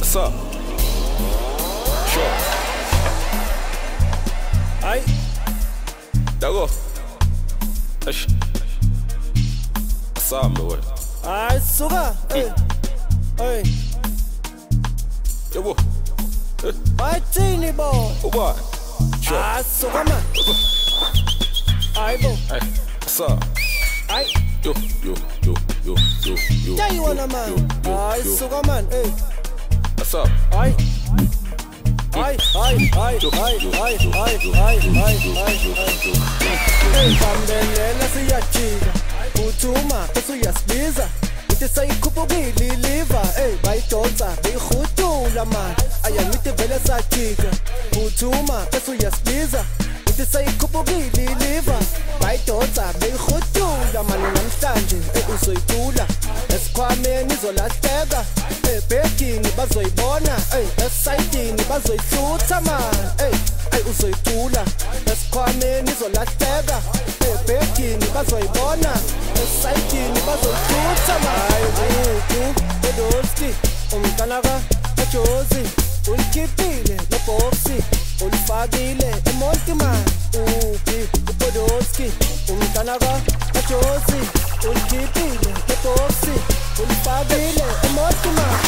What's up? Sure. Aye. There go. Ash. What's up, boy? Aye, sugar. Hey. Hey. Yo, boy. Aye, teeny boy. Oh, boy. Sure. Aye, sugar man. Aye, boy. Aye. What's up? Aye. Yo. Yeah, you wanna man. Aye, sugar man. Hey. What's up? Aye. Aye. Hey, bambelela siyajika uthuma bese uyasibiza uthi sayikhupukile iliva hey bayidonsa beyihutula man ayangithi vele sajika uthuma bese uyasibiza uthi sayikhupukile iliva bayidonsa beyihutula man namhlanje uzoyitula esikhwameni izolahleka ebhekini bazoyibona esayidini bazoyihlutha man uzoyitula esikhwameni izolahleka ebhekini bazoyibona esayidini bazoyihlutha man Podolski umntanaka kaJozi ulikhiphile neboxi ulifakile emonti man uphi uPodolski umntanaka kaJozi ulikhiphile neboxi ulifakile emonti man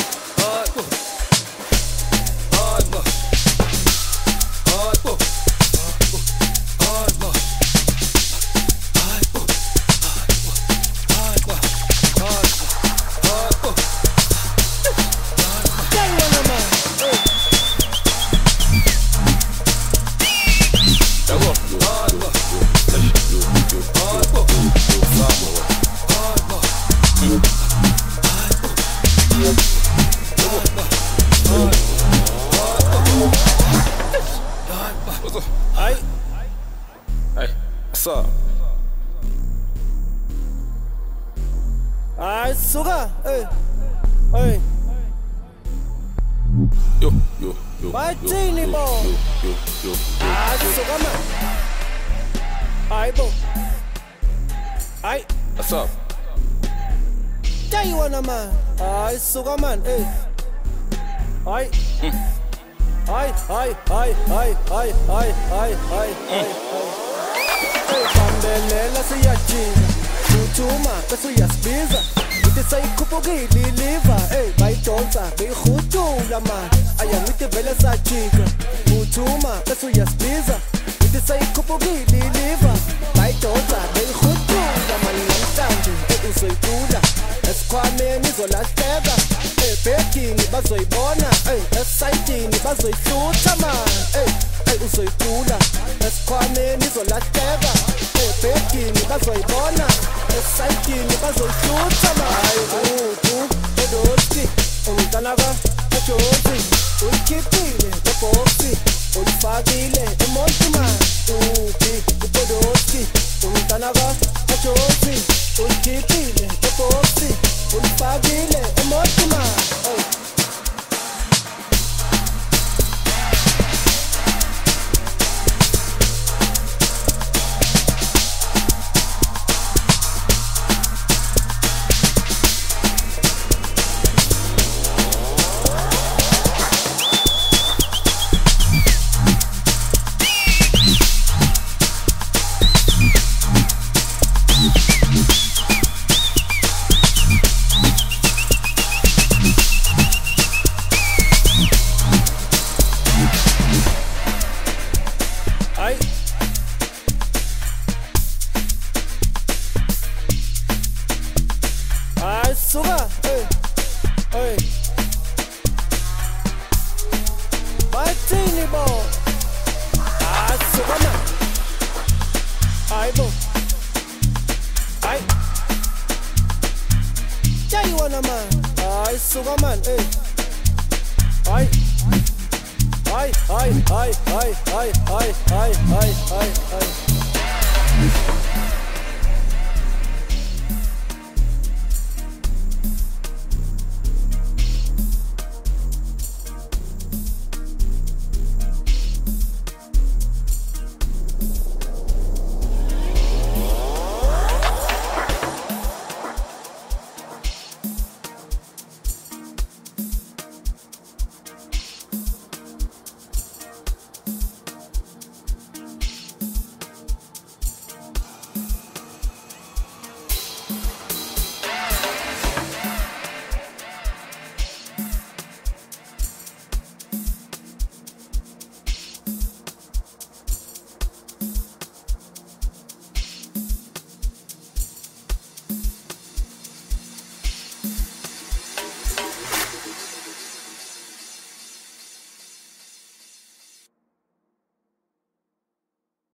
What's up? Aye, sugar. Hey. Yo. My teeny boy. Aye, sugar man. Aye, boy. Aye. What's up? Yeah, you wanna man. Aye, sugar man. Hey. Aye. Aye. Bambelela siyajika uthuma bese uyasibiza uthi sayikhupukile iliva bayidonsa beyihutula man ayangithi vele sajika uthuma bese uyasibiza uthi sayikhupukile iliva bayidonsa beyihutula man namhlanje uzoyitula esikhwameni izolahleka ebhekini bazoyibona esayidini bazoyihlutha man uzoyitula esikhwameni izolahleka ebhekini bazoyibona esayidini bazoyihlutha Podolski umntanaka kaJozi ulikhiphile neboxi ulifakile emonti man uphi uPodolski umntanaka kaJozi ulikhiphile neboxi ulifakile emonti man sugar, hey. My teeny boy. Sugar man. Aye, boy. Aye. Yeah, you wanna man. Aye, sugar man, hey. Aye. Aye.